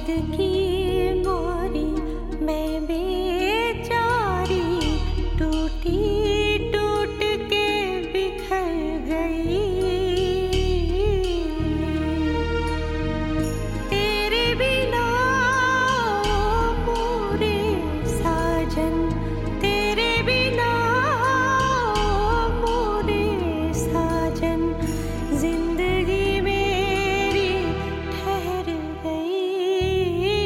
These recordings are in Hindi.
दर्द की मोरी मैं बेचारी टूटी टूट के बिखर गई। तेरे बिना मोरे साजन, तेरे बिना मोरे साजन, जिंदगी मेरी ठहर गई।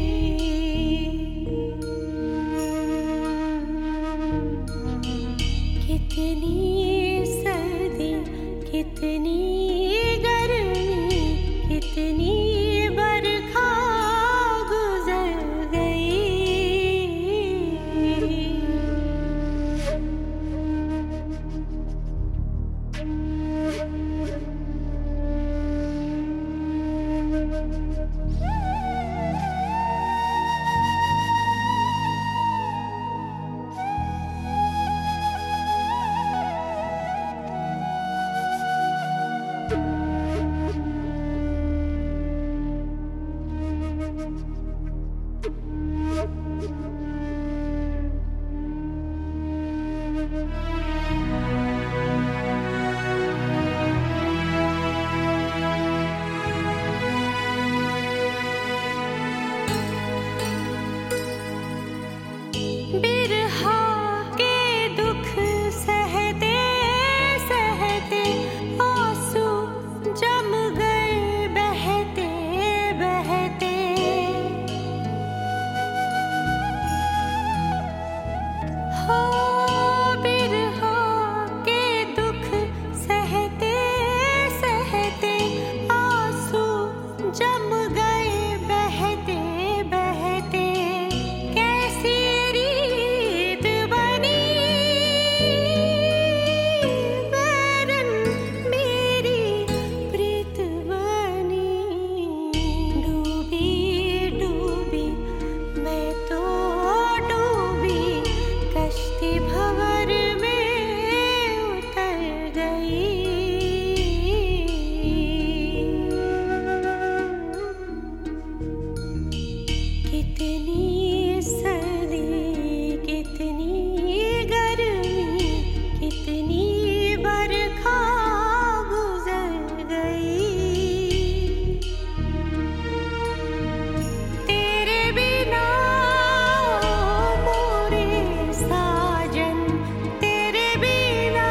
कितनी सर्दी, कितनी गर्मी, कितनी बरखा गुजर गई। बिरहा के दुख सहते सहते आंसू जम गए बहते बहते। हो बिरहा के दुख सहते सहते आंसू जम गए बहते बहते। कैसी रीत बनी बैरन मेरी प्रीत बनी। डूबी डूबी मैं तो डूबी, कश्ती भंवर में उतर गई। कितनी सर्दी, कितनी गर्मी, कितनी बरखा गुजर गई। तेरे बिना मोरे साजन, तेरे बिना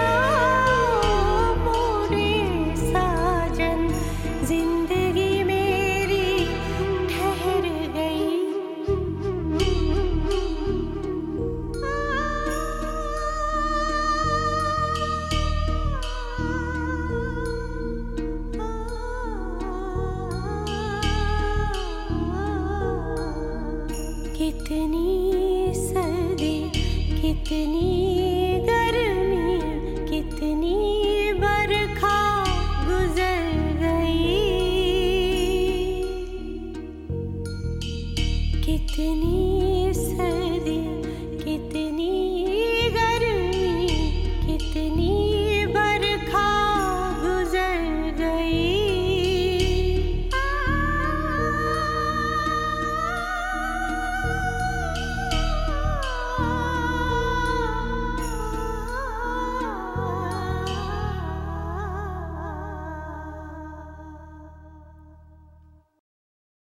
मोरे साजन, जिंदगी मेरी ठहर गई। कितनी सर्दी, कितनी गर्मी, कितनी बरखा गुजर गई। कितनी सर्दी,